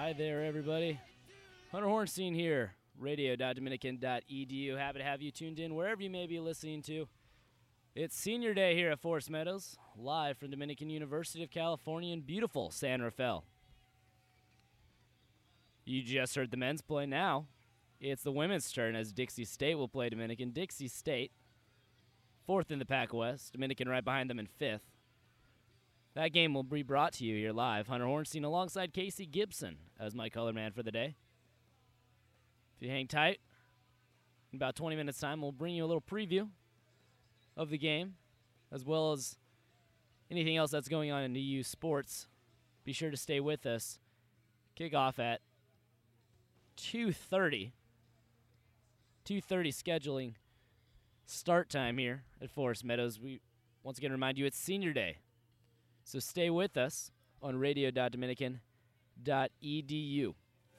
Hi there, everybody. Hunter Hornstein here, radio.dominican.edu. Happy to have you tuned in wherever you may be listening to. It's senior day here at Forest Meadows, live from Dominican University of California in beautiful San Rafael. You just heard the men's play. Now it's the women's turn as Dixie State will play Dominican. Dixie State, fourth in the Pac West, Dominican right behind them in fifth. That game will be brought to you here live. Hunter Hornstein alongside Casey Gibson as my color man for the day. If you hang tight, in about 20 minutes' time, we'll bring you a little preview of the game, as well as anything else that's going on in EU sports. Be sure to stay with us. Kick off at 2:30. 2:30 scheduling start time here at Forest Meadows. We once again remind you it's senior day. So stay with us on radio.dominican.edu.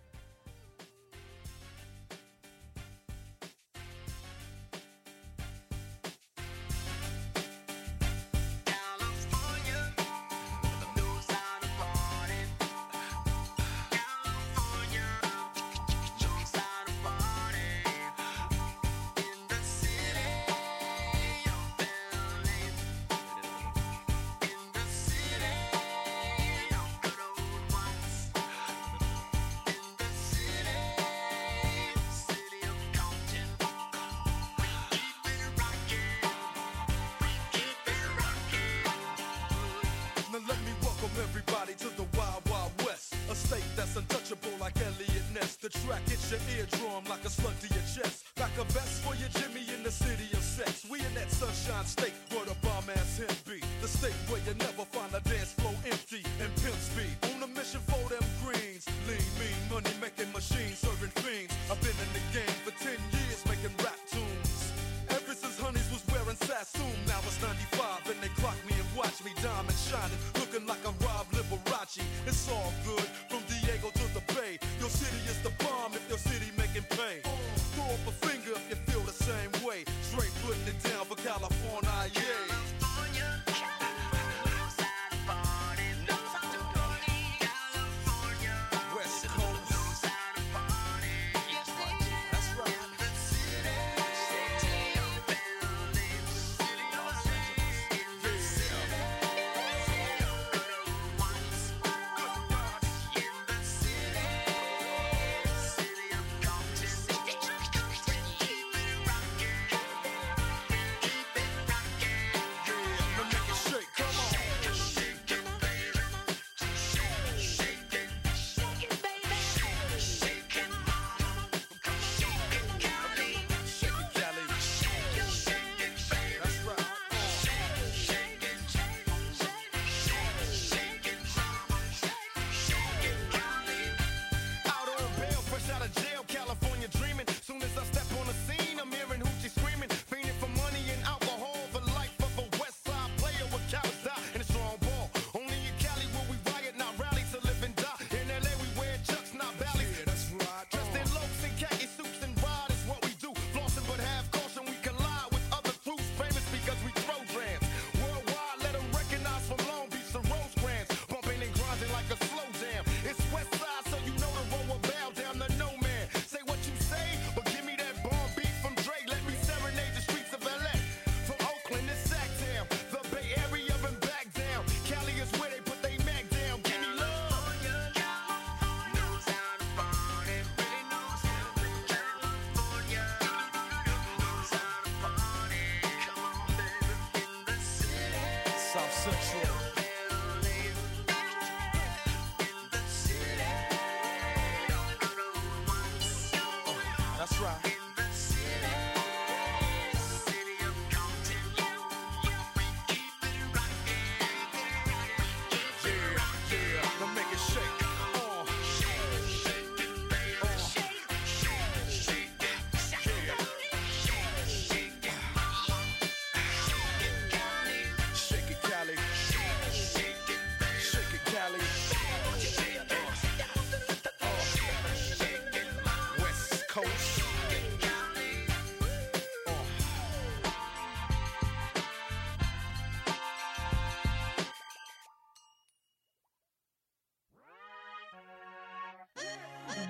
Everybody to the Wild Wild West, a state that's untouchable like Elliot Ness. The track hits your eardrum like a slug to your chest. Back a vest for your Jimmy in the city of sex. We in that sunshine state where the bomb ass him be. The state where you never find a dance floor empty and pimp speed. On a mission for them greens. Lean, mean, money making machines, serving fiends. I've been in the game for 10 years making rap tunes. Ever since Honeys was wearing Sassoon, now it's 95 and they clock me and watch me diamond shining, looking like a Rob Liberace. It's all good from Diego to the Bay. Your city is the bomb if your city making pay. Throw up a finger if you feel the same way. Straight putting it down for California, yeah.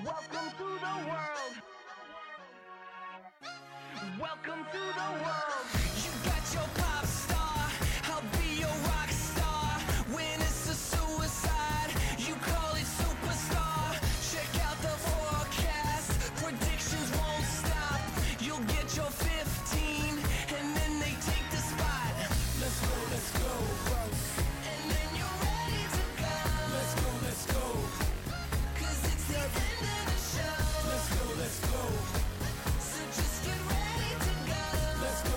Welcome to the world. Welcome to the world. You got your pop star, I'll be your rock star. When it's a suicide, you call it superstar. Check out the forecast, predictions won't stop. You'll get your 15, and then they take the spot. Let's go, let's go. And then you're ready to go. Let's go. 'Cause it's the end of the show. Let's go. So just get ready to go. Let's go.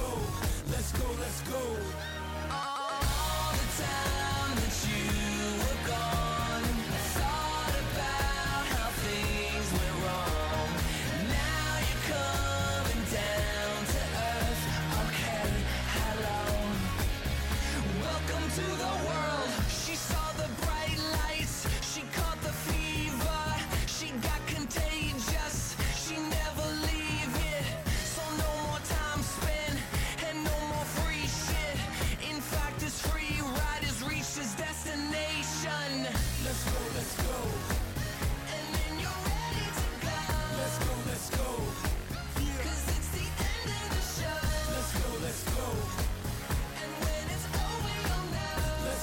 All the time that you were gone, I thought about how things went wrong. Now you're coming down to earth. Okay, hello. Welcome to the world. She saw the bright lights. She caught the fever. She got contagious. She never leave it. So no more time spent and no more free shit. In fact, this free ride has reached its destination. Let's go. And then you're ready to go. Let's go. 'Cause it's the end of the show. Let's go. And when it's over, you'll know. Let's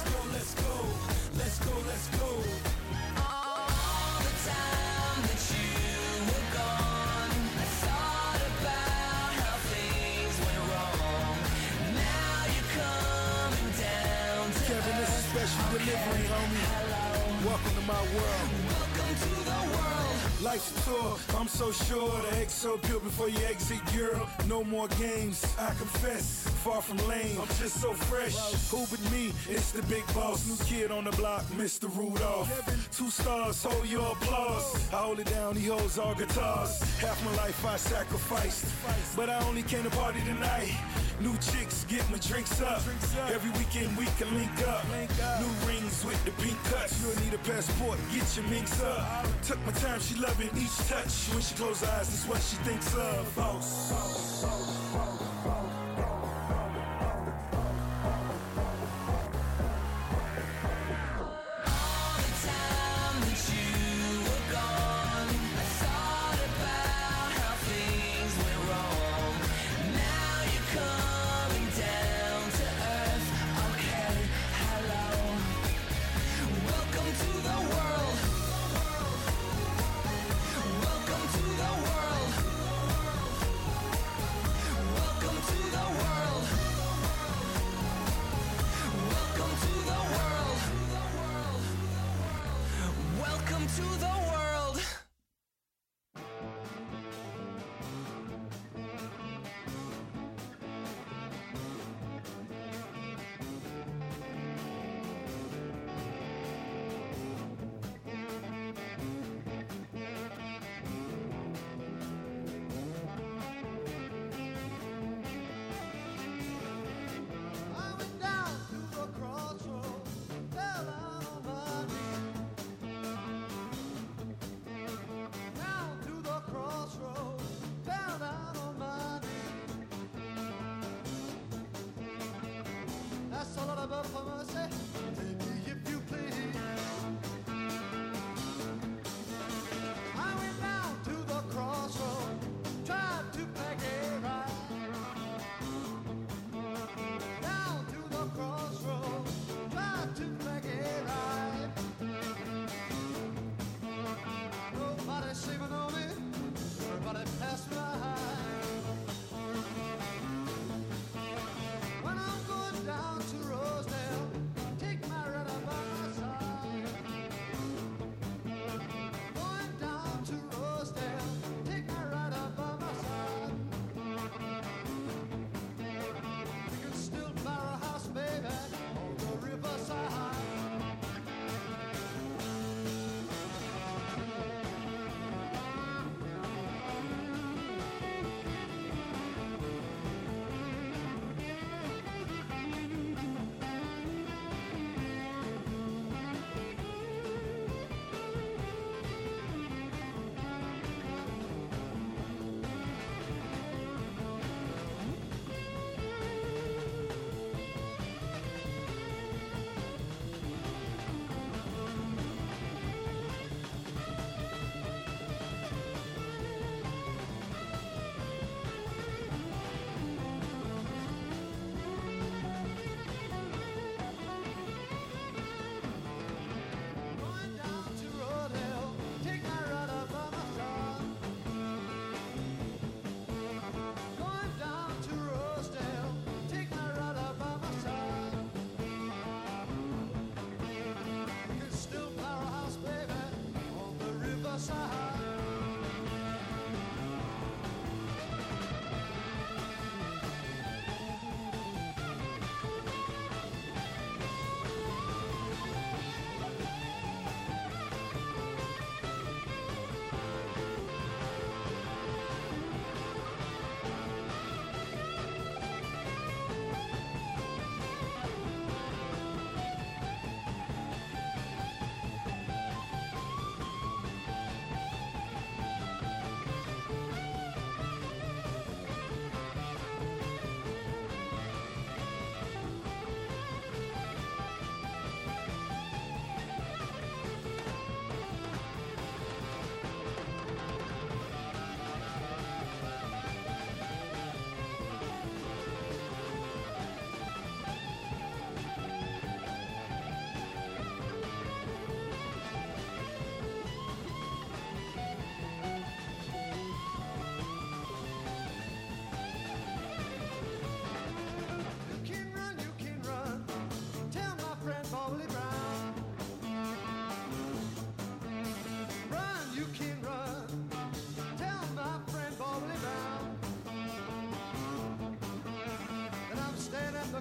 go. All the time that you were gone, I thought about how things went wrong. Now you're coming down to Kevin, this is earth. special delivery, homie. Hello. Welcome to my world. Welcome to the world. Life's a tour, I'm so sure. The egg so pure before you exit Europe. No more games, I confess. Far from lame, I'm just so fresh. Who but me? It's the big boss. New kid on the block, Mr. Rudolph. 2 stars, hold your applause. I hold it down, he holds all guitars. Half my life I sacrificed, but I only came to party tonight. New chicks, get my drinks up. Every weekend we can link up. New rings with the pink cuts. You'll need a passport, get your minks up. Took my time, she loving each touch. When she close her eyes, that's what she thinks of. Boss. All the time that you were gone, I thought about how things went wrong. Now you're coming down to earth. Okay, hello. Welcome to the world. Welcome to the world. Welcome to the world. Welcome to the world. Welcome to the world. I went down to the crossroads, fell out on my knees.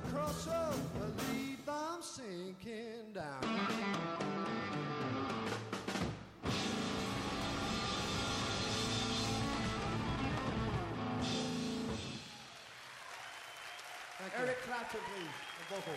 crossroad, believe I'm sinking down. Eric Clapton, please, the vocal.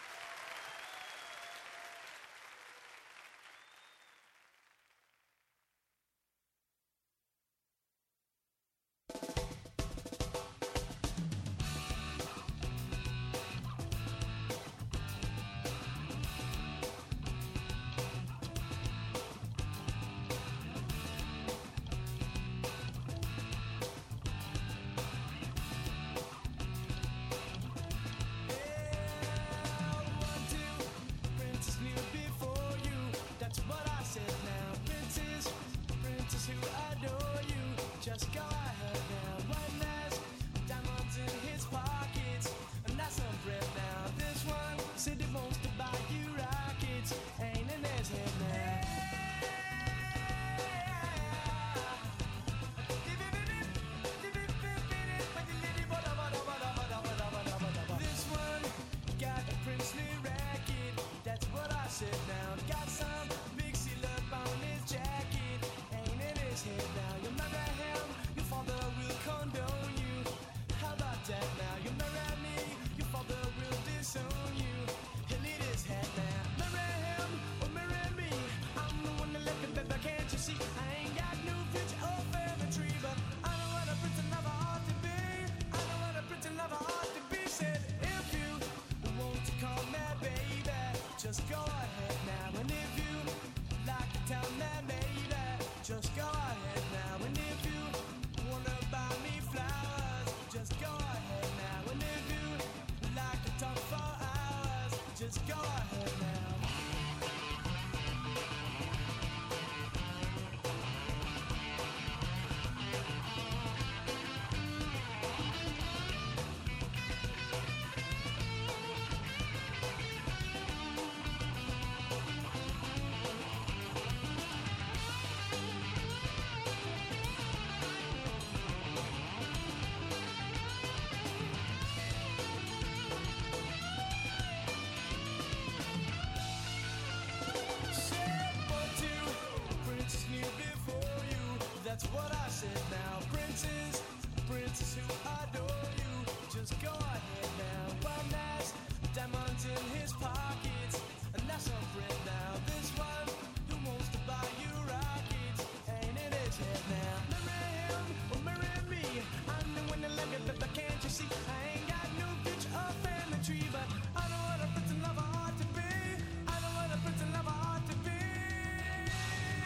That's what I said now. Princes, princes who adore you, just go ahead now. One has diamonds in his pockets, and that's a friend now. This one who wants to buy you rockets, ain't in his head now. Marry him or marry me, I'm the one that love you, but can't you see? I ain't got no future or family tree, but I know what a prince and lover ought to be. I know what a prince and lover ought to be.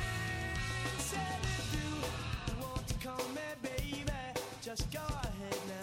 Said if you want to call me baby, just go ahead now.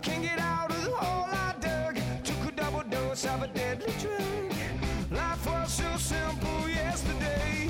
can't get out of the hole I dug. Took a double dose of a deadly drug. Life was so simple yesterday.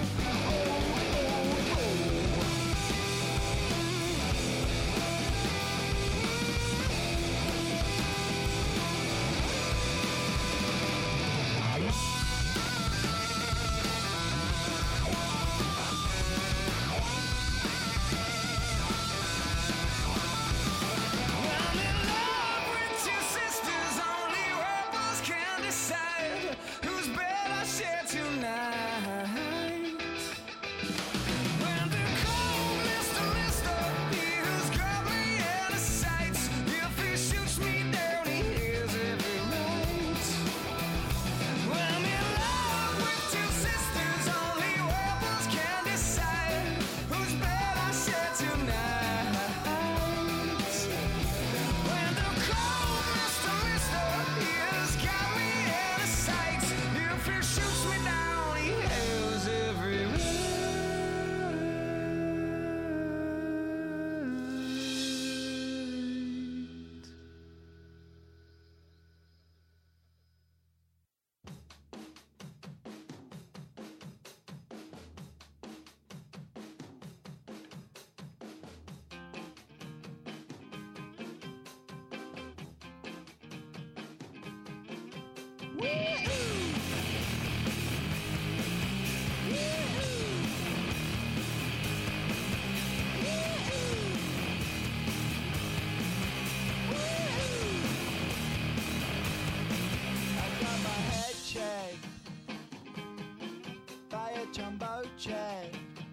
Jumbo jet.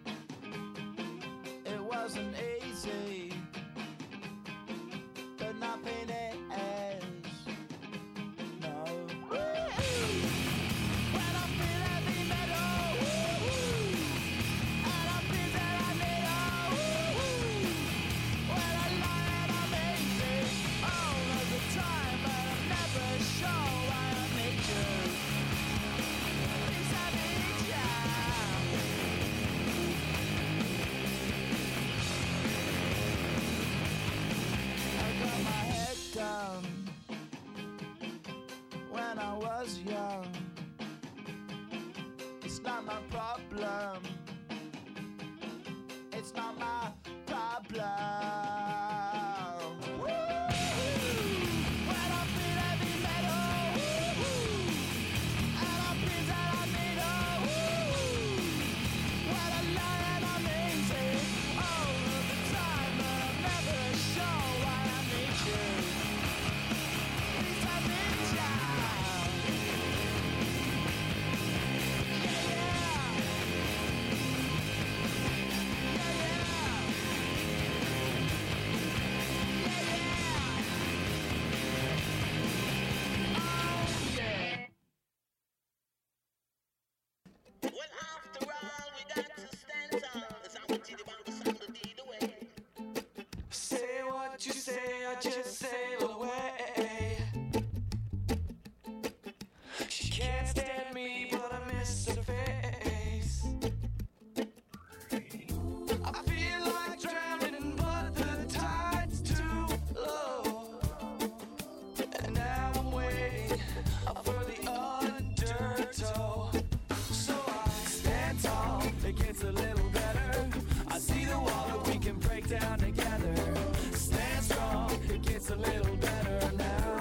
It wasn't easy, but nothing is. No. When I feel heavy metal, and I feel that I need when I lie and I'm easy all of the time, but I'm never sure why I need you. Please I need you. When I was young, it's not my problem. It's not my problem. When I feel heavy metal, and I feel that I need when I lie and I'm easy all of the time, but I'm never sure why I need you. Please I need you. Say what you say, I just sail away. She can't stand me, but I miss her face. I feel like drowning, but the tide's too low. And now I'm waiting for the undertow. So I stand tall, it gets a little better. I see the wall that we can break down together. Stand strong, it gets a little better now.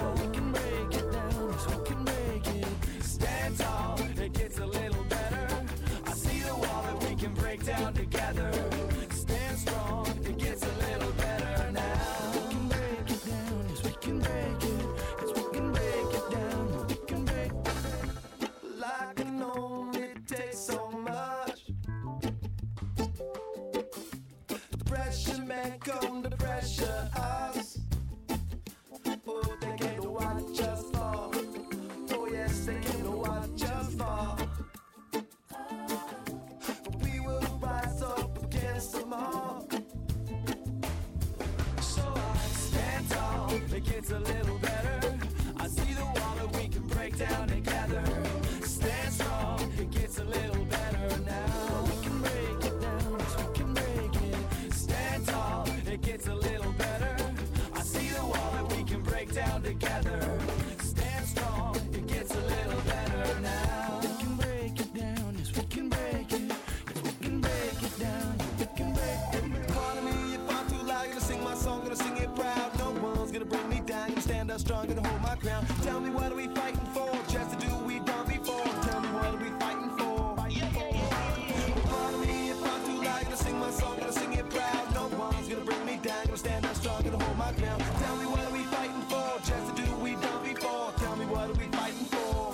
strong and hold my ground. Tell me what are we fighting for? Just to do what we've done before. Tell me what are we fighting for? Follow me if I'm too loud. Gonna sing my song, gonna sing it proud. No one's gonna bring me down. Gonna stand up strong and hold my ground. Tell me what are we fighting for? Just to do what we've done before. Tell me what are we fighting for?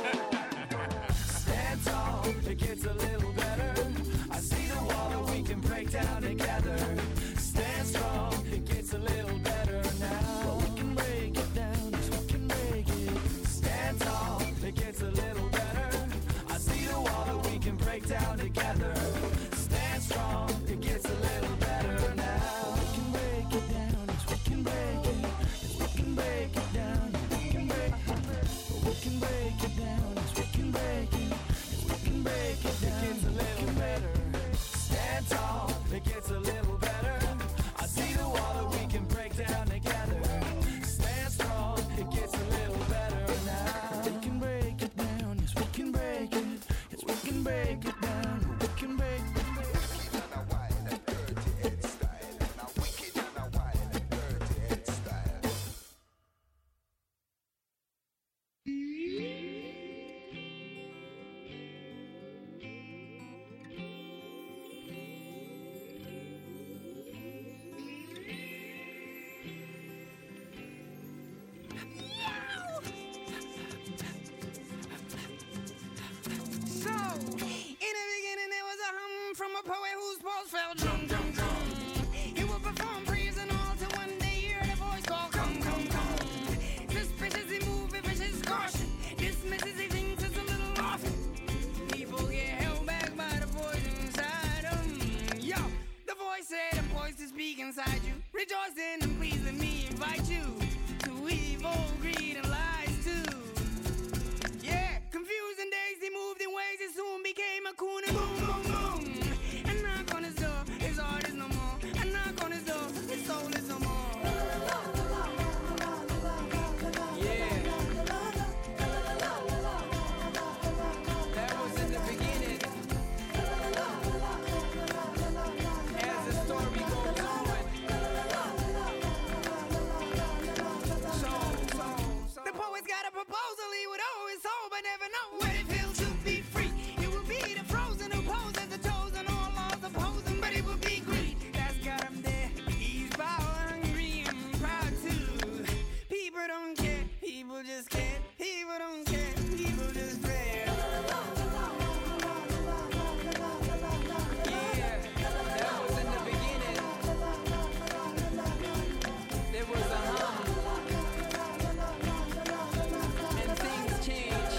Stand tall, it gets a little better. I see the wall that we can break down together. Stand strong, it gets a little better now. But we can break it down, yes, we can break it. Stand tall, it gets a little better. I see the wall that we can break down together. Stand strong, it gets a little better now. We can break it down, yes, we can break it. Yes, we can break it down, yes, we can break it. But we can break it down, yes, we can break it. Yes, we can break it down, it gets a little better. Stand tall, it gets a little better. I see the wall that we can break down together. Stand strong, it gets a little better now. We can break it down, yes, we can break it. Yes, we can break it down, we can break it. So, in the beginning there was a hum from a poet whose pulse fell drum, drum, drum. He would perform praise and all till one day he heard a voice call, come, come, come. Suspicious he moved with vicious caution. Dismisses he thinks it's a little often. People get held back by the voice inside them. Yo, the voice said, I'm poised to speak inside you. Rejoice in and please let me invite you to evil, greed, and lies too. Yeah, confusing days, he moved in ways, he soon became a coon and boom, boom, boom. And knock on his door, his heart is no more. And knock on his door, his soul is no more. Yeah. That was in the beginning. As the story goes on. The poet's got a proposal he would always hold, but never know what it feels to be free. It will be the frozen who poses the chosen, all laws oppose him, but it will be greed that's got him there. He's power hungry and proud too. People don't care, people just can't. People don't care, people just fair. Yeah, that was in the beginning. There was a hum. And things change.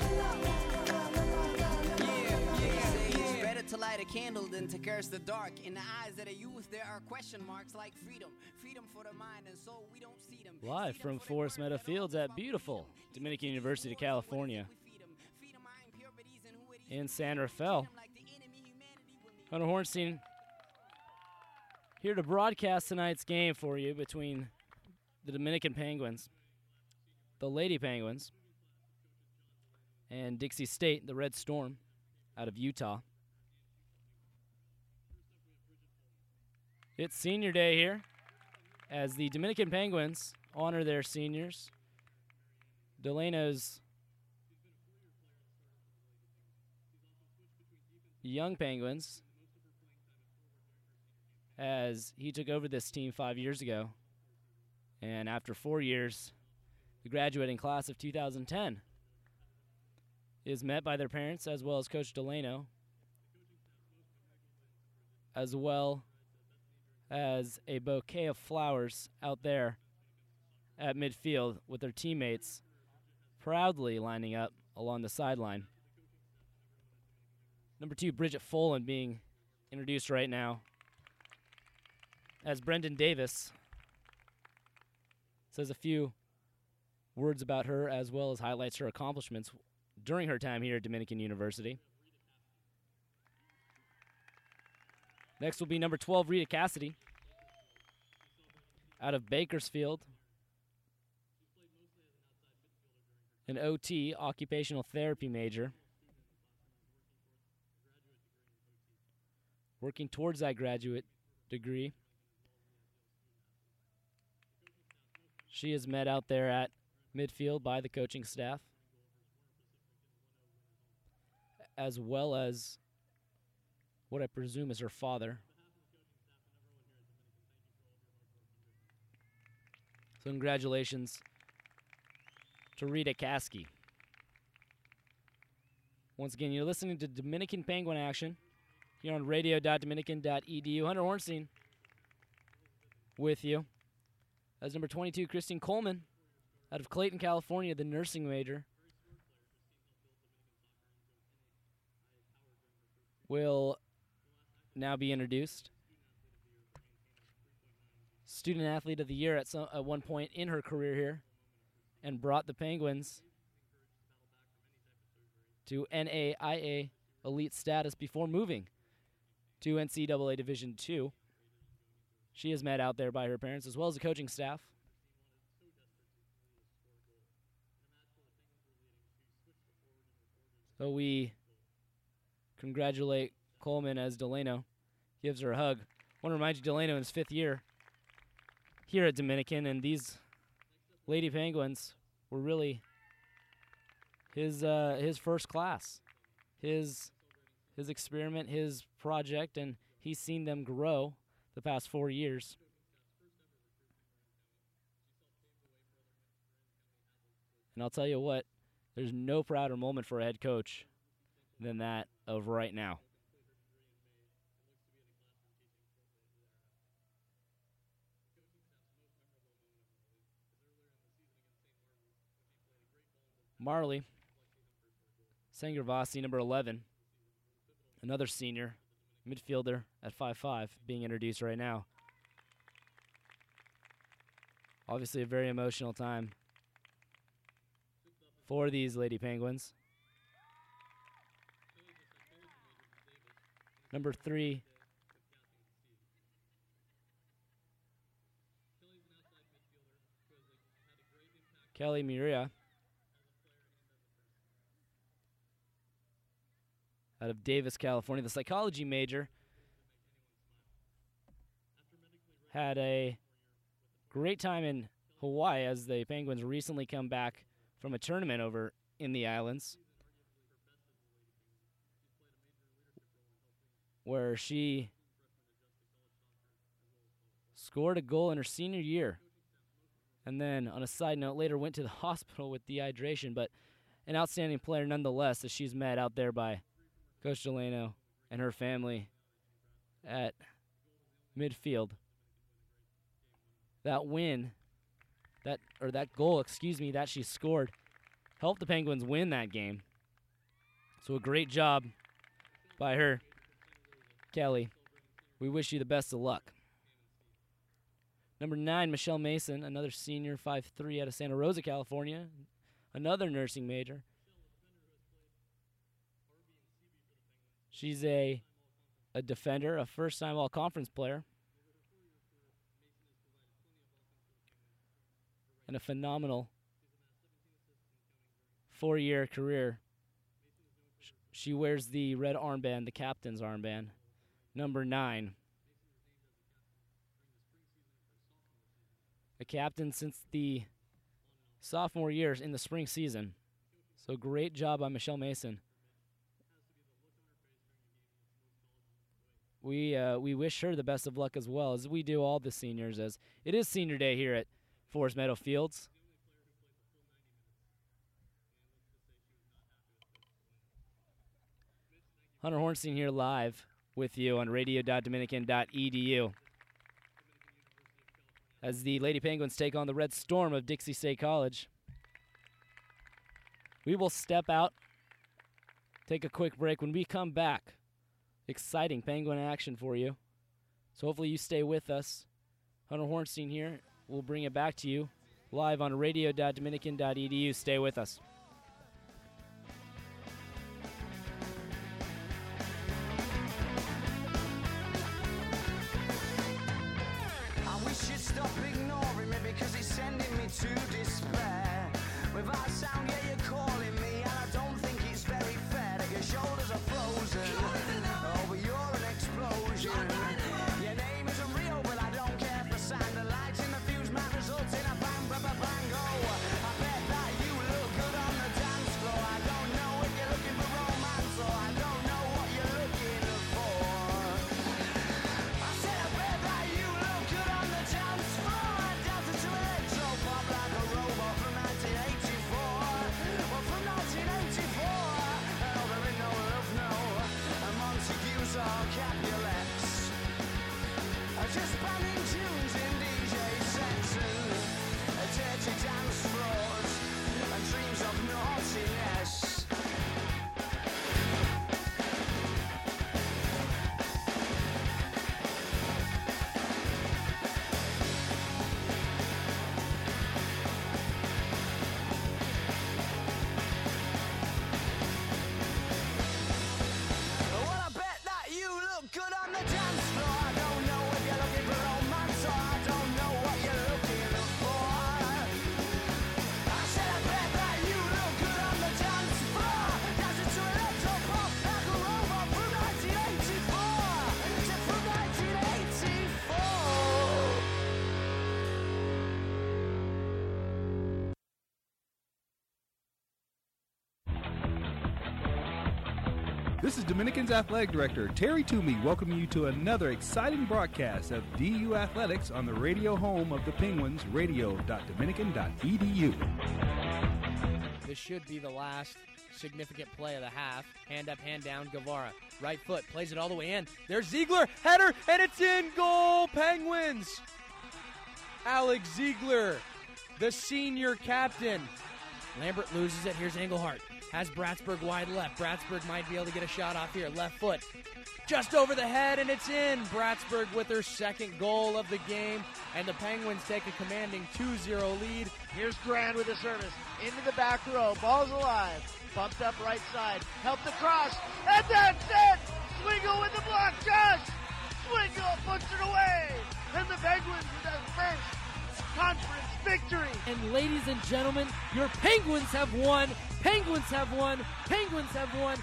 It's better to light a candle than to curse the dark. In the eyes of the youth, there are question marks like freedom. Freedom for the mind and soul, we don't see them. Live from Forest Meadow Fields at beautiful Dominican University, California, in San Rafael. Hunter Hornstein here to broadcast tonight's game for you between the Dominican Penguins, the Lady Penguins, and Dixie State, the Red Storm, out of Utah. It's senior day here as the Dominican Penguins honor their seniors. Delano's young Penguins, as he took over this team 5 years ago. And after 4 years, the graduating class of 2010 is met by their parents as well as Coach Delano, as well as a bouquet of flowers out there at midfield with their teammates proudly lining up along the sideline. Number 2, Bridget Folan, being introduced right now as Brendan Davis says a few words about her as well as highlights her accomplishments during her time here at Dominican University. Next will be number 12, Rita Cassidy, out of Bakersfield. An OT, occupational therapy major. Working towards that graduate degree. She is met out there at midfield by the coaching staff, as well as what I presume is her father. So congratulations to Rita Caskey. Once again, you're listening to Dominican Penguin action here on radio.dominican.edu. Hunter Hornstein with you. As number 22, Christine Coleman, out of Clayton, California, the nursing major, will now be introduced. Student Athlete of the Year at one point in her career here, and brought the Penguins to NAIA elite status before moving to NCAA Division II. She is met out there by her parents as well as the coaching staff. So we congratulate Coleman as Delano gives her a hug. I want to remind you, Delano in his 5th year here at Dominican, and these Lady Penguins were really his first class, his experiment, his project, and he's seen them grow the past 4 years. And I'll tell you what, there's no prouder moment for a head coach than that of right now. Marley Sangervasi, number 11, another senior midfielder at 5'5", being introduced right now. Obviously a very emotional time for these Lady Penguins. Number 3, Kelly Miria, out of Davis, California, the psychology major, had a great time in Hawaii as the Penguins recently come back from a tournament over in the islands, where she scored a goal in her senior year, and then, on a side note, later went to the hospital with dehydration, but an outstanding player nonetheless, as she's met out there by Coach Delano and her family at midfield. That goal, that she scored, helped the Penguins win that game. So a great job by her, Kelly. We wish you the best of luck. Number 9, Michelle Mason, another senior, 5'3", out of Santa Rosa, California, another nursing major. She's a defender, a first-time all-conference player, and a phenomenal 4-year career. She wears the red armband, the captain's armband, number 9. A captain since the sophomore years in the spring season. So great job by Michelle Mason. We wish her the best of luck as well, as we do all the seniors, as it is senior day here at Forest Meadow Fields. Hunter Hornstein here live with you on radio.dominican.edu. As the Lady Penguins take on the Red Storm of Dixie State College. We will step out, take a quick break. When we come back, exciting Penguin action for you. So hopefully you stay with us. Hunter Hornstein here. We'll bring it back to you live on radio.dominican.edu. Stay with us. I wish you'd stop ignoring me because it's sending me to despair. Without sound, yeah, you're calling me, and I don't think it's very fair that your shoulders are frozen. Oh, but you're an explosion. Your name isn't real, but I don't care for sound. The lights in the fuse might result in a bang, all Capulets. Just bumming tunes in DJ sets and dirty dance floors and dreams of naughtiness. Well, I bet that you look good on the dance floor. I don't know if you're looking for romance or I don't know what you're looking for. I said I bet that you look good on the dance floor. Dancing to electro pop like a robot from 1984. From 1984. This is Dominican's Athletic Director Terry Toomey welcoming you to another exciting broadcast of DU Athletics on the radio home of the Penguins, radio.dominican.edu. This should be the last significant play of the half. Hand up, hand down, Guevara. Right foot, plays it all the way in. There's Ziegler, header, and it's in goal, Penguins! Alex Ziegler, the senior captain. Lambert loses it, here's Engelhardt. Has Bratsburg wide left. Bratsburg might be able to get a shot off here. Left foot. Just over the head, and it's in. Bratsburg with her second goal of the game, and the Penguins take a commanding 2-0 lead. Here's Grand with the service. Into the back row. Ball's alive. Bumped up right side. Helped across. And that's it! Swingle with the block. Just! Swingle puts it away. And the Penguins with their first conference victory. And ladies and gentlemen, your Penguins have won. Penguins have won. Penguins have won.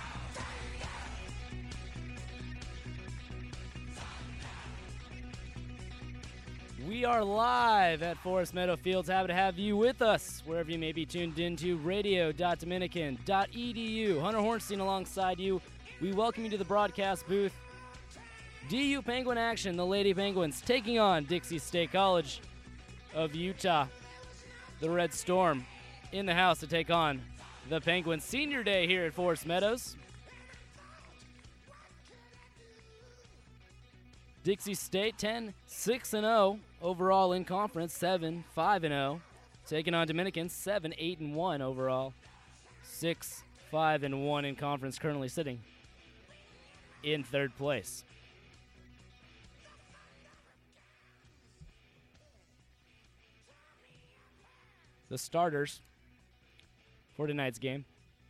We are live at Forest Meadow Fields. Happy to have you with us wherever you may be tuned into radio.dominican.edu. Hunter Hornstein alongside you. We welcome you to the broadcast booth. DU Penguin action. The Lady Penguins taking on Dixie State College of Utah. The Red Storm in the house to take on the Penguins. Senior day here at Forest Meadows. Dixie State 10-6-0 overall in conference, 7-5-0. Taking on Dominican, 7-8-1 overall, 6-5-1 in conference, currently sitting in third place. The starters for tonight's game.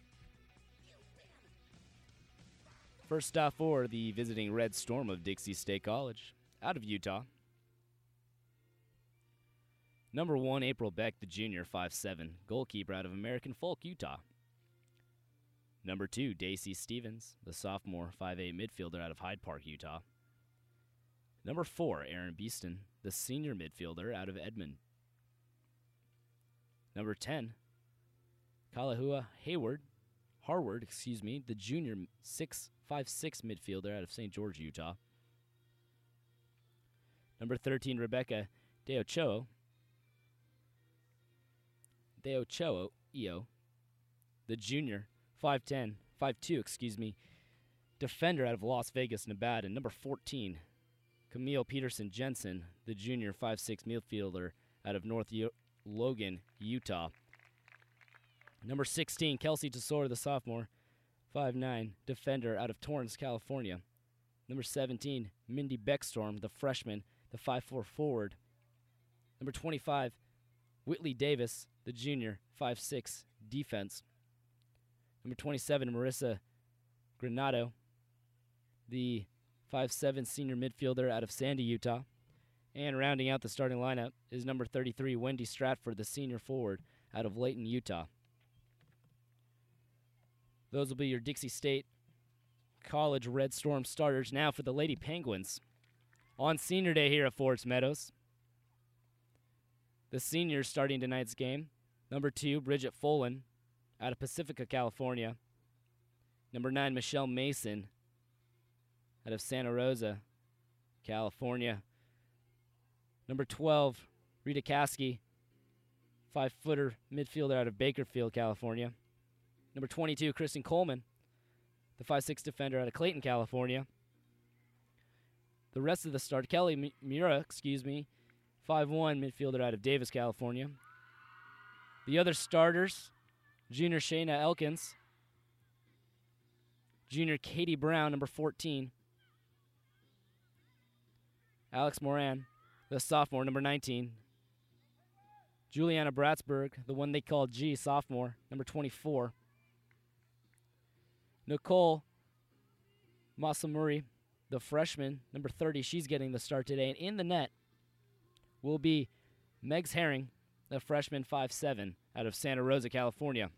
First off for the visiting Red Storm of Dixie State College out of Utah. Number 1, April Beck, the junior, 5'7", goalkeeper out of American Folk, Utah. Number 2, Daisy Stevens, the sophomore, 5'8", midfielder out of Hyde Park, Utah. Number 4, Aaron Beeston, the senior midfielder out of Edmond. Number 10, Kalahua Harward, the junior 5'6" midfielder out of St. George, Utah. Number 13, Rebecca Deochoa, the junior 5'2", defender out of Las Vegas, Nevada. And number 14, Camille Peterson Jensen, the junior 5'6" midfielder out of North Logan, Utah. Number 16, Kelsey Tesoro, the sophomore, 5'9", defender out of Torrance, California. Number 17, Mindy Beckstorm, the freshman, the 5'4" forward. Number 25, Whitley Davis, the junior, 5'6", defense. Number 27, Marissa Granado, the 5'7" senior midfielder out of Sandy, Utah. And rounding out the starting lineup is number 33, Wendy Stratford, the senior forward out of Layton, Utah. Those will be your Dixie State College Red Storm starters. Now for the Lady Penguins on senior day here at Forest Meadows. The seniors starting tonight's game. Number 2, Bridget Folan out of Pacifica, California. Number 9, Michelle Mason out of Santa Rosa, California. Number 12, Rita Kasky, 5-footer midfielder out of Bakerfield, California. Number 22, Kristen Coleman, the 5'6" defender out of Clayton, California. the rest of the start. Kelly Mura, 5'1", midfielder out of Davis, California. The other starters, junior Shayna Elkins, junior Katie Brown, number 14. Alex Moran, the sophomore, number 19. Juliana Bratsberg, the one they call G, sophomore, number 24. Nicole Masamuri, the freshman, number 30. She's getting the start today. And in the net will be Megs Herring, the freshman, 5'7", out of Santa Rosa, California.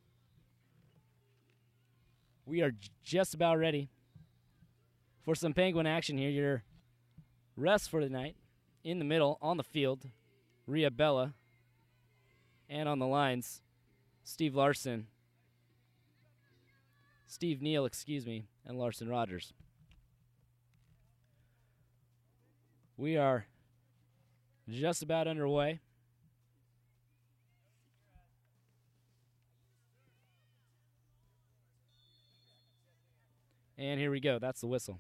We are just about ready for some Penguin action here. Your rest for the night. In the middle, on the field, Rhea Bella. And on the lines, Steve Neal, and Larson Rogers. We are just about underway. And here we go. That's the whistle.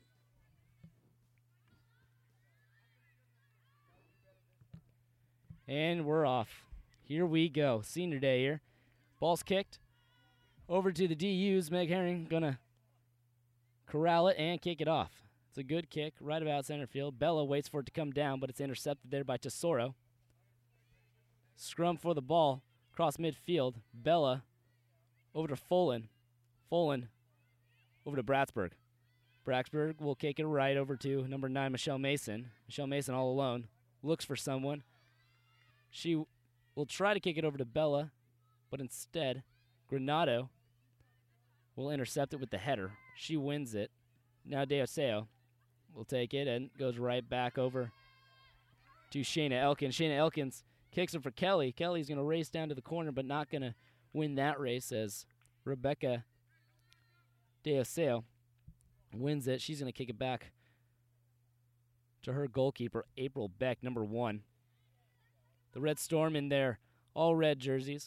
And we're off. Here we go. Senior day here. Ball's kicked over to the DUs. Meg Herring gonna corral it and kick it off. It's a good kick right about center field. Bella waits for it to come down, but it's intercepted there by Tesoro. Scrum for the ball across midfield. Bella over to Folan. Folan over to Bratsberg. Bratsberg will kick it right over to number 9, Michelle Mason. Michelle Mason all alone. Looks for someone. She will try to kick it over to Bella, but instead, Granado will intercept it with the header. She wins it. Now Deoseo will take it and goes right back over to Shayna Elkins. Shayna Elkins kicks it for Kelly. Kelly's going to race down to the corner, but not going to win that race as Rebecca Deoseo wins it. She's going to kick it back to her goalkeeper, April Beck, number 1. The Red Storm in their all-red jerseys.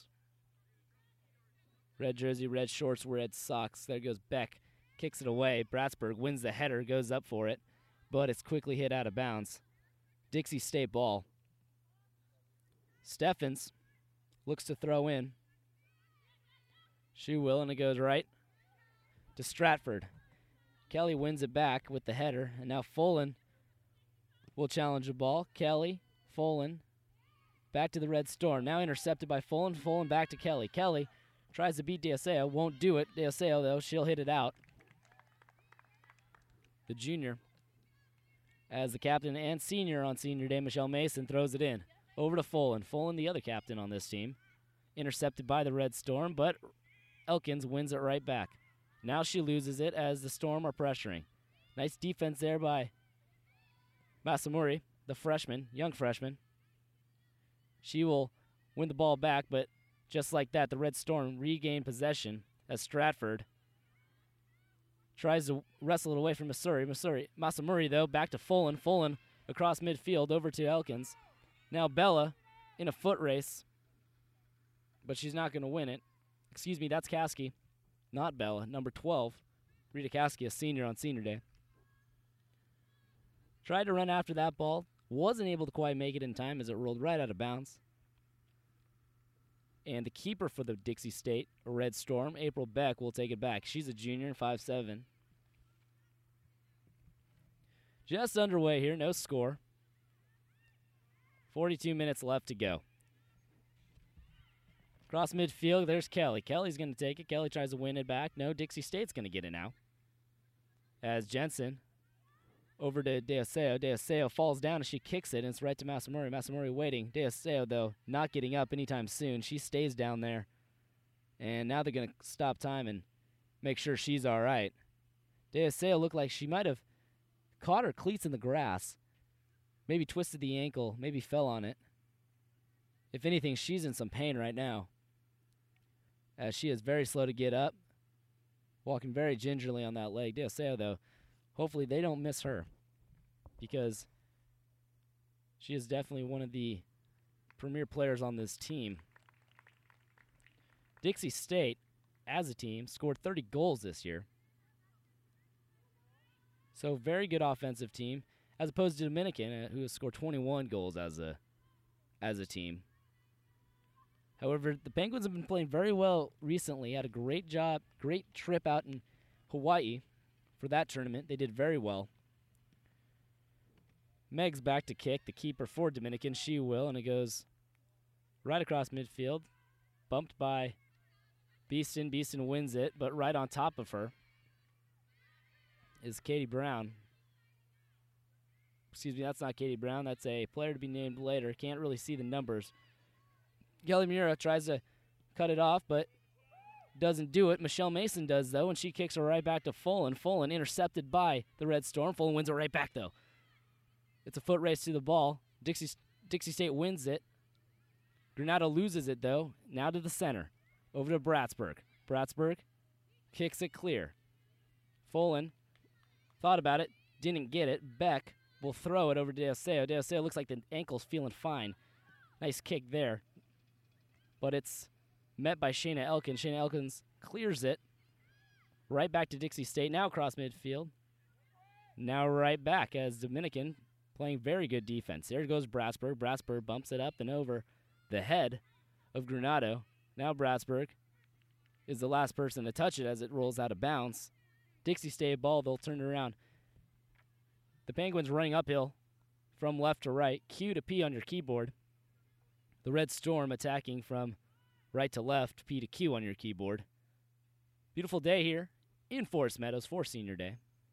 Red jersey, red shorts, red socks. There goes Beck. Kicks it away. Bratsberg wins the header, goes up for it, but it's quickly hit out of bounds. Dixie State ball. Steffens looks to throw in. She will, and it goes right to Stratford. Kelly wins it back with the header, and now Folan will challenge the ball. Kelly, Folan, back to the Red Storm. Now intercepted by Folan. Folan back to Kelly. Kelly tries to beat Deoseo. Won't do it. Deoseo, though, she'll hit it out. The junior, as the captain and senior on senior day, Michelle Mason, throws it in. Over to Folan. Folan, the other captain on this team. Intercepted by the Red Storm, but Elkins wins it right back. Now she loses it as the Storm are pressuring. Nice defense there by Masamuri, the freshman, young freshman. She will win the ball back, but just like that, the Red Storm regain possession as Stratford tries to wrestle it away from Masamuri, though, back to Folan. Folan across midfield over to Elkins. Now Bella in a foot race, but she's not going to win it. Excuse me, that's Kasky, not Bella, number 12. Rita Kasky, a senior on senior day. Tried to run after that ball. Wasn't able to quite make it in time as it rolled right out of bounds. And the keeper for the Dixie State Red Storm, April Beck, will take it back. She's a junior, 5'7". Just underway here, no score. 42 minutes left to go. Across midfield, there's Kelly. Kelly's going to take it. Kelly tries to win it back. No, Dixie State's going to get it now. As Jensen over to Deoseo. Deoseo falls down and she kicks it, and it's right to Masamuri. Masamuri waiting. Deoseo, though, not getting up anytime soon. She stays down there. And now they're going to stop time and make sure she's all right. Deoseo looked like she might have caught her cleats in the grass. Maybe twisted the ankle. Maybe fell on it. If anything, she's in some pain right now, as she is very slow to get up. Walking very gingerly on that leg. Deoseo, though, hopefully they don't miss her, because she is definitely one of the premier players on this team. Dixie State, as a team, scored 30 goals this year. So very good offensive team. as opposed to Dominican, who has scored 21 goals as a team. However, the Penguins have been playing very well recently. Had a great trip out in Hawaii for that tournament. They did very well. Meg's back to kick, the keeper for Dominican. She will, and it goes right across midfield. Bumped by Beeston. Beeston wins it, but right on top of her is Katie Brown. Excuse me, that's not Katie Brown. That's a player to be named later. Can't really see the numbers. Kelly Mura tries to cut it off, but doesn't do it. Michelle Mason does, though, and she kicks her right back to Folan. Folan intercepted by the Red Storm. Folan wins it right back, though. It's a foot race to the ball. Dixie State wins it. Granada loses it, though. Now to the center. Over to Bratsburg. Bratsburg kicks it clear. Folan thought about it, didn't get it. Beck will throw it over to Deoseo. Deoseo looks like the ankle's feeling fine. Nice kick there. But it's met by Shayna Elkins. Shayna Elkins clears it. Right back to Dixie State. Now across midfield. Now right back as Dominican playing very good defense. There goes Bratsburg. Bratsburg bumps it up and over the head of Granado. Now Bratsburg is the last person to touch it as it rolls out of bounds. Dixie State ball, they'll turn it around. The Penguins running uphill from left to right. Q to P on your keyboard. The Red Storm attacking from right to left, P to Q on your keyboard. Beautiful day here in Forest Meadows for Senior Day.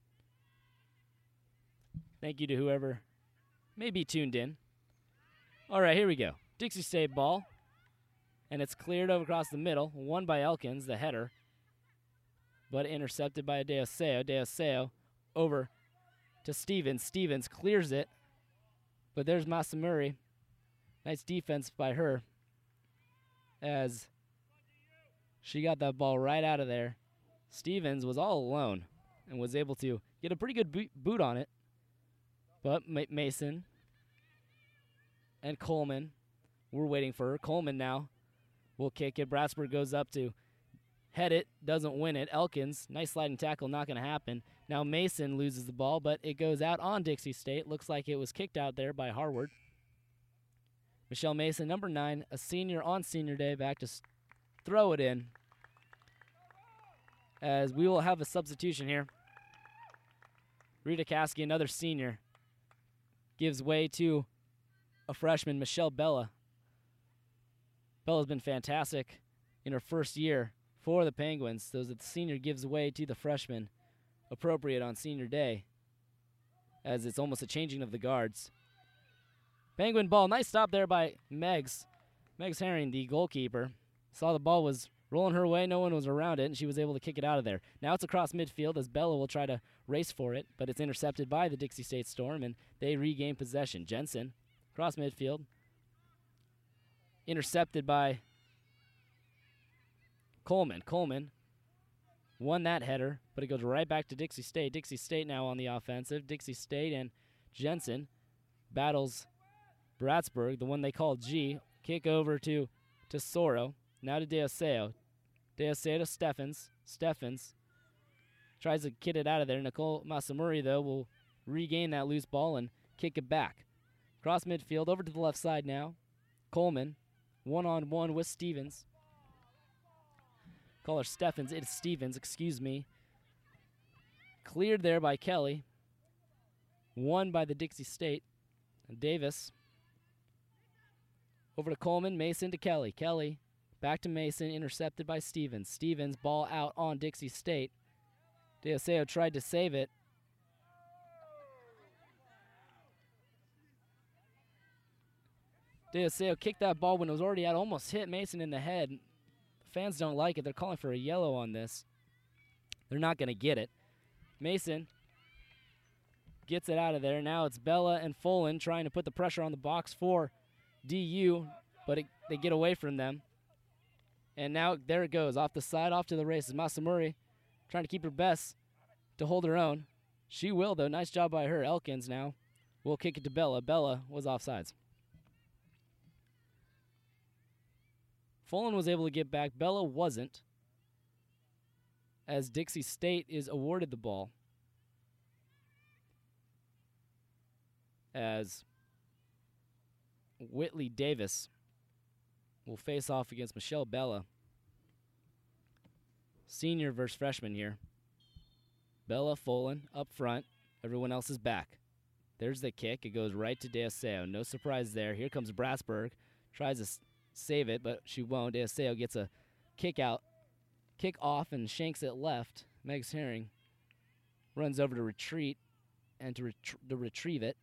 Thank you to whoever may be tuned in. All right, here we go. Dixie State ball, and it's cleared over across the middle. Won by Elkins, the header, but intercepted by Deoseo. Deoseo over to Stevens. Stevens clears it, but there's Masamuri. Nice defense by her as she got that ball right out of there. Stevens was all alone and was able to get a pretty good boot on it. But Mason and Coleman were waiting for her. Coleman now will kick it. Bratsburg goes up to head it, doesn't win it. Elkins, nice sliding tackle, not going to happen. Now Mason loses the ball, but it goes out on Dixie State. Looks like it was kicked out there by Harward. Michelle Mason, number 9, a senior on Senior Day, back to throw it in. As we will have a substitution here. Rita Kasky, another senior, gives way to a freshman, Michelle Bella. Bella's been fantastic in her first year for the Penguins. So the senior gives way to the freshman, appropriate on Senior Day, as it's almost a changing of the guards. Penguin ball, nice stop there by Megs. Megs Herring, the goalkeeper, saw the ball was rolling her way, no one was around it, and she was able to kick it out of there. Now it's across midfield as Bella will try to race for it, but it's intercepted by the Dixie State Storm, and they regain possession. Jensen, across midfield, intercepted by Coleman. Coleman won that header, but it goes right back to Dixie State. Dixie State now on the offensive. Dixie State and Jensen battles Bratsburg, the one they call G. Kick over to Soro. Now to Deoseo. Deoseo to Steffens. Steffens tries to get it out of there. Nicole Masamuri, though, will regain that loose ball and kick it back. Cross midfield, over to the left side now. Coleman, one-on-one with Stevens. Call her Steffens. It's Stevens, excuse me. Cleared there by Kelly. Won by the Dixie State. And Davis. Over to Coleman, Mason to Kelly. Kelly back to Mason, intercepted by Stevens. Stevens, ball out on Dixie State. Deoseo tried to save it. Deoseo kicked that ball when it was already out, almost hit Mason in the head. Fans don't like it. They're calling for a yellow on this. They're not going to get it. Mason gets it out of there. Now it's Bella and Folan trying to put the pressure on the box for DU, but they get away from them. And now there it goes, off the side, off to the races. Masamuri trying to keep her best to hold her own. She will, though. Nice job by her. Elkins now will kick it to Bella. Bella was offsides. Folan was able to get back. Bella wasn't, as Dixie State is awarded the ball. as Whitley Davis will face off against Michelle Bella. Senior versus freshman here. Bella Folan up front. Everyone else is back. There's the kick. It goes right to Deoseo. No surprise there. Here comes Brassberg. Tries to save it, but she won't. Deoseo gets a kick off, and shanks it left. Megs Herring runs over to retreat and to retrieve it.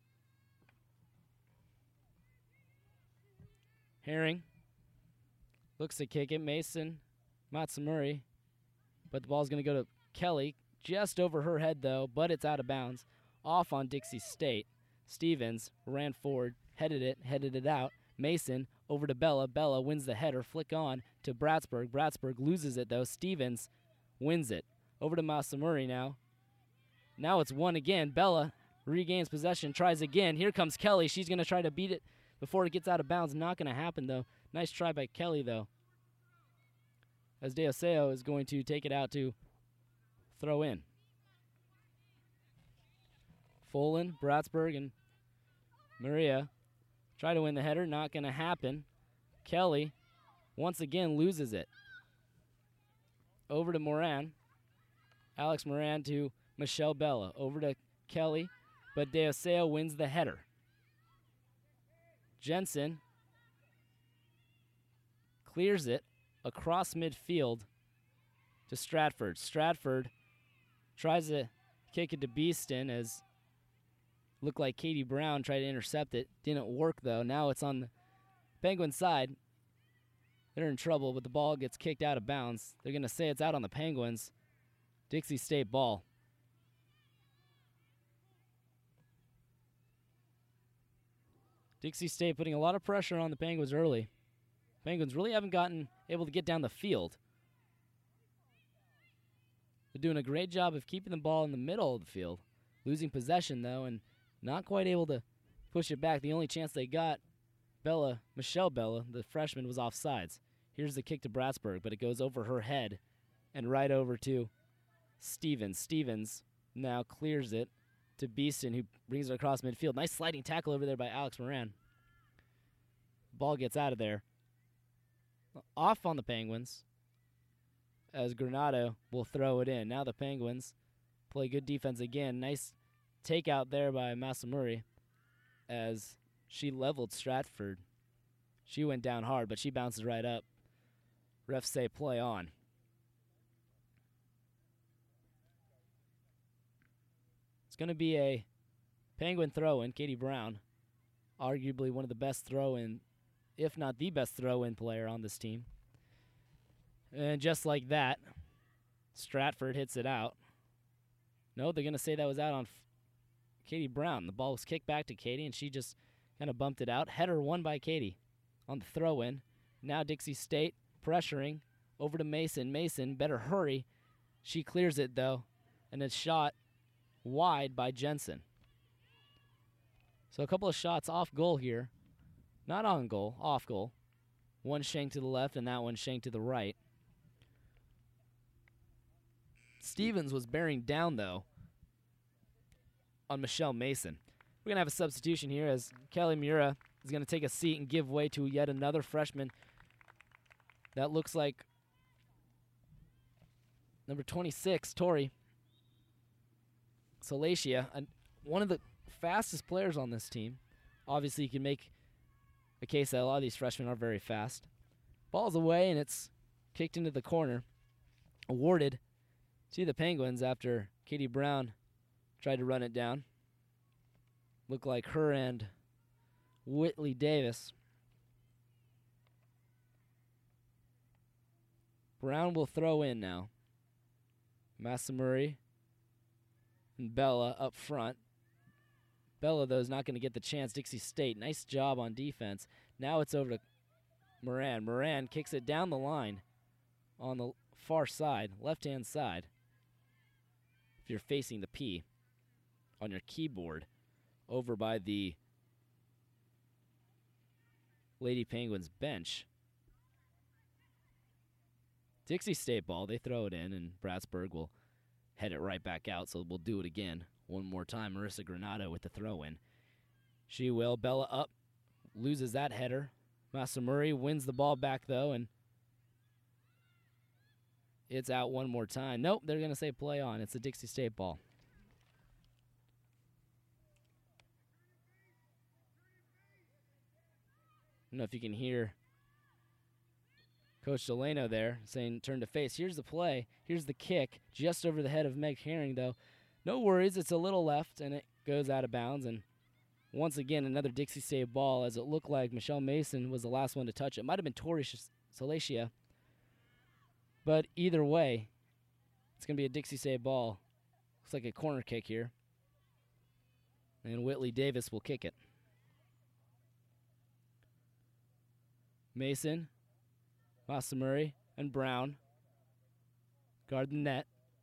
Herring looks to kick it. Mason Matsumuri, but the ball's going to go to Kelly. Just over her head, though, but it's out of bounds. Off on Dixie State. Stevens ran forward, headed it out. Mason over to Bella. Bella wins the header. Flick on to Bratsburg. Bratsburg loses it, though. Stevens wins it. Over to Masamuri now. Now it's one again. Bella regains possession, tries again. Here comes Kelly. She's going to try to beat it before it gets out of bounds. Not going to happen, though. Nice try by Kelly, though. As Deoseo is going to take it out to throw in. Folan, Bratsburg, and Maria try to win the header. Not going to happen. Kelly once again loses it. Over to Moran. Alex Moran to Michelle Bella. Over to Kelly, but Deoseo wins the header. Jensen clears it across midfield to Stratford. Stratford tries to kick it to Beeston as looked like Katie Brown tried to intercept it. Didn't work, though. Now it's on the Penguin side. They're in trouble, but the ball gets kicked out of bounds. They're going to say it's out on the Penguins. Dixie State ball. Dixie State putting a lot of pressure on the Penguins early. Penguins really haven't gotten able to get down the field. They're doing a great job of keeping the ball in the middle of the field. Losing possession, though, and not quite able to push it back. The only chance they got, Michelle Bella, the freshman, was offsides. Here's the kick to Bratsburg, but it goes over her head and right over to Stevens. Stevens now clears it to Beeston, who brings it across midfield. Nice sliding tackle over there by Alex Moran. Ball gets out of there. Off on the Penguins as Granado will throw it in. Now the Penguins play good defense again. Nice takeout there by Masamuri as she leveled Stratford. She went down hard, but she bounces right up. Refs say play on. It's going to be a Penguin throw-in. Katie Brown, arguably one of the best throw-in, if not the best throw-in player on this team. And just like that, Stratford hits it out. No, they're going to say that was out on Katie Brown. The ball was kicked back to Katie, and she just kind of bumped it out. Header won by Katie on the throw-in. Now Dixie State pressuring over to Mason. Mason better hurry. She clears it, though, and it's shot wide by Jensen. So a couple of shots off goal here. Not on goal, off goal. One shanked to the left and that one shanked to the right. Stevens was bearing down, though, on Michelle Mason. We're going to have a substitution here as Kelly Mura is going to take a seat and give way to yet another freshman. That looks like number 26, Tori Salacia, one of the fastest players on this team. Obviously, you can make a case that a lot of these freshmen are very fast. Ball's away, and it's kicked into the corner. Awarded to the Penguins after Katie Brown tried to run it down. Looked like her and Whitley Davis. Brown will throw in now. Masamuri and Bella up front. Bella, though, is not going to get the chance. Dixie State, nice job on defense. Now it's over to Moran. Moran kicks it down the line on the far side, left-hand side. If you're facing the P on your keyboard, over by the Lady Penguins bench. Dixie State ball, they throw it in, and Bratsburg will head it right back out, so we'll do it again one more time. Marissa Granado with the throw-in. She will. Bella up. Loses that header. Masamuri wins the ball back, though, and it's out one more time. Nope, they're going to say play on. It's a Dixie State ball. I don't know if you can hear Coach Delano there saying turn to face. Here's the play. Here's the kick. Just over the head of Meg Herring, though. No worries. It's a little left, and it goes out of bounds. And once again, another Dixie State ball, as it looked like Michelle Mason was the last one to touch it. Might have been Tori Salacia. But either way, it's going to be a Dixie State ball. Looks like a corner kick here. And Whitley Davis will kick it. Mason, Masamuri, and Brown guard the net.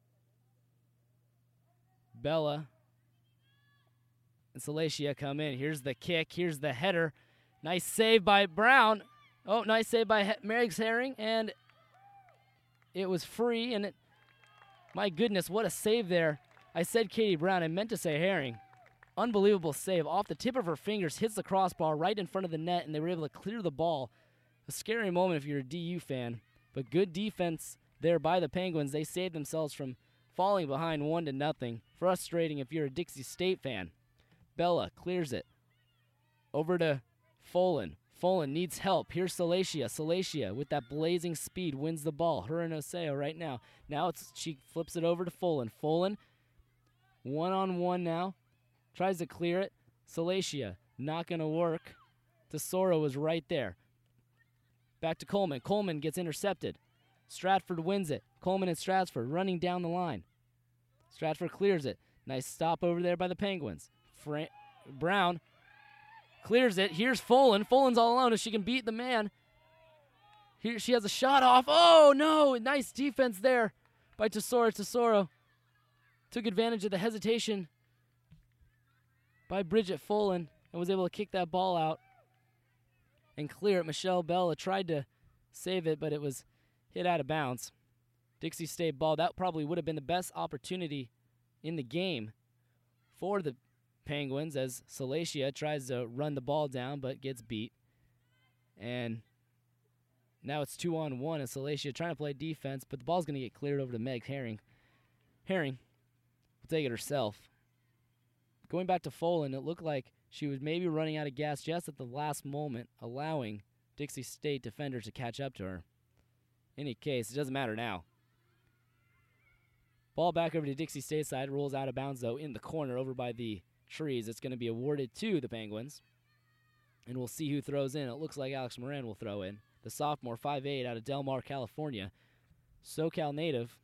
Bella and Salacia come in. Here's the kick. Here's the header. Nice save by Brown. Oh, nice save by Meg Herring. And it was free. And my goodness, what a save there. I said Katie Brown. I meant to say Herring. Unbelievable save. Off the tip of her fingers, hits the crossbar right in front of the net, and they were able to clear the ball. A scary moment if you're a DU fan, but good defense there by the Penguins. They saved themselves from falling behind 1-0. Frustrating if you're a Dixie State fan. Bella clears it. Over to Folan. Folan needs help. Here's Salacia. Salacia, with that blazing speed, wins the ball. Her and Oseo right now. Now she flips it over to Folan. Folan, one-on-one now. Tries to clear it. Salacia, not going to work. Tesoro was right there. Back to Coleman. Coleman gets intercepted. Stratford wins it. Coleman and Stratford running down the line. Stratford clears it. Nice stop over there by the Penguins. Brown clears it. Here's Folan. Folan's all alone. If she can beat the man. Here she has a shot off. Oh, no. Nice defense there by Tesoro. Tesoro took advantage of the hesitation by Bridget Folan and was able to kick that ball out and clear it. Michelle Bella tried to save it, but it was hit out of bounds. Dixie State ball. That probably would have been the best opportunity in the game for the Penguins, as Salacia tries to run the ball down but gets beat. And now it's 2-on-1, and Salacia trying to play defense, but the ball's going to get cleared over to Meg Herring. Herring will take it herself. Going back to Folan, it looked like she was maybe running out of gas just at the last moment, allowing Dixie State defenders to catch up to her. In any case, it doesn't matter now. Ball back over to Dixie State side, rolls out of bounds, though, in the corner over by the trees. It's going to be awarded to the Penguins. And we'll see who throws in. It looks like Alex Moran will throw in. The sophomore, 5'8", out of Del Mar, California. SoCal native.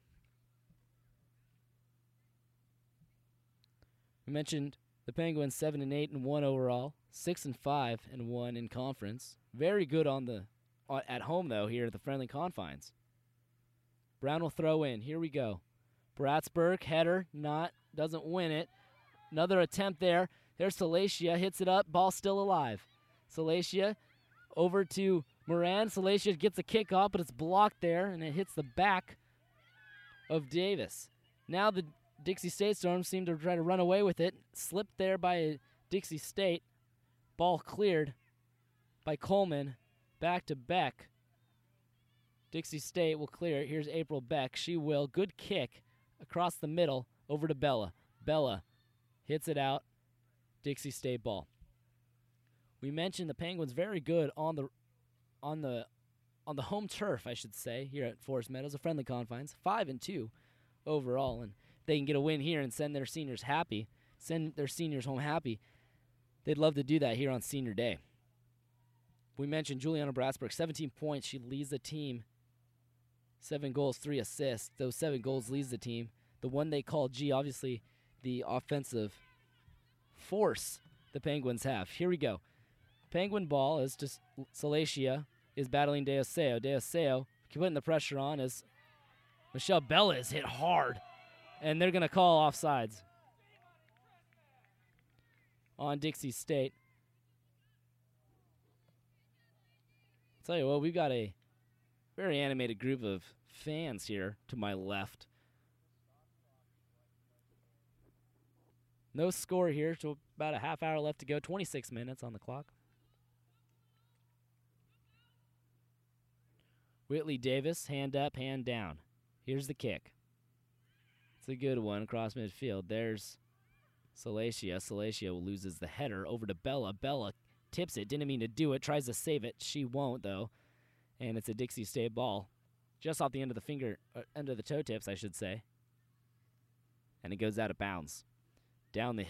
We mentioned the Penguins 7-8-1 overall, 6-5-1 in conference. Very good at home though here at the friendly confines. Brown will throw in. Here we go. Bratsburg header, doesn't win it. Another attempt there. There's Salacia, hits it up. Ball still alive. Salacia over to Moran. Salacia gets a kick off, but it's blocked there, and it hits the back of Davis. Now the Dixie State Storm seemed to try to run away with it. Slipped there by Dixie State. Ball cleared by Coleman. Back to Beck. Dixie State will clear it. Here's April Beck. She will. Good kick across the middle over to Bella. Bella hits it out. Dixie State ball. We mentioned the Penguins very good on the home turf, I should say, here at Forest Meadows, a friendly confines, 5-2 overall, and they can get a win here and send their seniors home happy. They'd love to do that here on Senior Day. We mentioned Juliana Bratsburg, 17 points. She leads the team. 7 goals, 3 assists. Those 7 goals leads the team. The one they call G, obviously, the offensive force the Penguins have. Here we go. Penguin ball is just Salacia is battling Deoseo. Deoseo putting the pressure on as Michelle Bella is hit hard. And they're going to call offsides on Dixie State. I'll tell you what, we've got a very animated group of fans here to my left. No score here, so about a half hour left to go. 26 minutes on the clock. Whitley Davis, hand up, hand down. Here's the kick. It's a good one across midfield. There's Salacia. Salacia loses the header over to Bella. Bella tips it. Didn't mean to do it. Tries to save it. She won't, though. And it's a Dixie State ball. Just off the end of the finger, end of the toe tips, I should say. And it goes out of bounds. Down the